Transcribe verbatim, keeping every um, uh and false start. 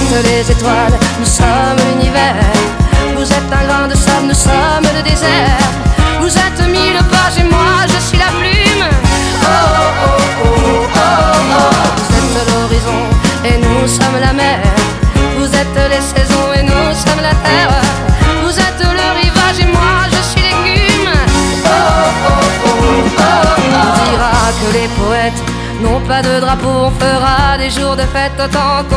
êtes les étoiles, nous sommes l'univers. Vous êtes un grain de sable, nous sommes le désert. Vous êtes mille pages et moi je suis la plume. Oh oh oh oh oh oh. Vous êtes l'horizon et nous sommes la mer. Vous êtes les saisons et nous sommes la terre. Vous êtes le rivage et moi je suis l'écume. Oh oh oh oh oh. On dira que les poètes n'ont pas de drapeau. On fera des jours de fête autant qu'on